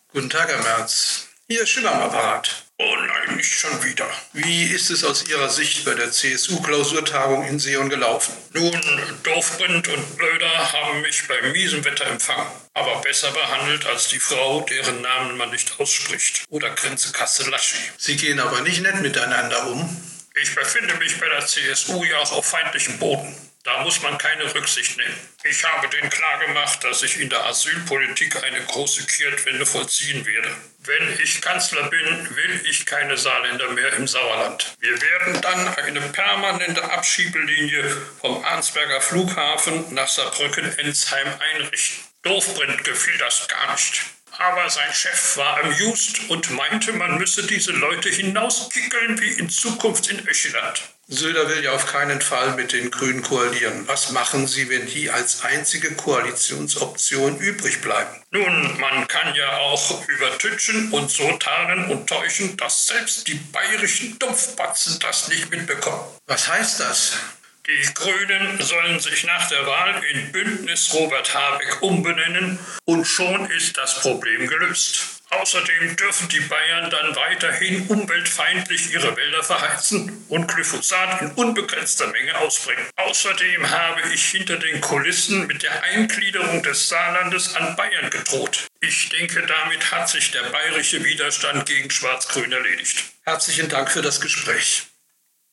Guten Tag, Herr Merz. Hier Schimmer am Apparat. Oh nein, nicht schon wieder. Wie ist es aus Ihrer Sicht bei der CSU-Klausurtagung in Seeon gelaufen? Nun, Dorfrind und Blöder haben mich bei miesem Wetter empfangen, aber besser behandelt als die Frau, deren Namen man nicht ausspricht, oder Grenze Kassel-Laschi. Sie gehen aber nicht nett miteinander um. Ich befinde mich bei der CSU ja auch auf feindlichem Boden. Da muss man keine Rücksicht nehmen. Ich habe denen klargemacht, dass ich in der Asylpolitik eine große Kehrtwende vollziehen werde. Wenn ich Kanzler bin, will ich keine Saarländer mehr im Sauerland. Wir werden dann eine permanente Abschiebelinie vom Arnsberger Flughafen nach Saarbrücken-Ensheim einrichten. Dorfrind gefiel das gar nicht. Aber sein Chef war amused und meinte, man müsse diese Leute hinauskickeln wie in Zukunft in Öschland. Söder will ja auf keinen Fall mit den Grünen koalieren. Was machen Sie, wenn die als einzige Koalitionsoption übrig bleiben? Nun, man kann ja auch übertütschen und so tarnen und täuschen, dass selbst die bayerischen Dumpfbatzen das nicht mitbekommen. Was heißt das? Die Grünen sollen sich nach der Wahl in Bündnis Robert Habeck umbenennen und schon ist das Problem gelöst. Außerdem dürfen die Bayern dann weiterhin umweltfeindlich ihre Wälder verheizen und Glyphosat in unbegrenzter Menge ausbringen. Außerdem habe ich hinter den Kulissen mit der Eingliederung des Saarlandes an Bayern gedroht. Ich denke, damit hat sich der bayerische Widerstand gegen Schwarz-Grün erledigt. Herzlichen Dank für das Gespräch.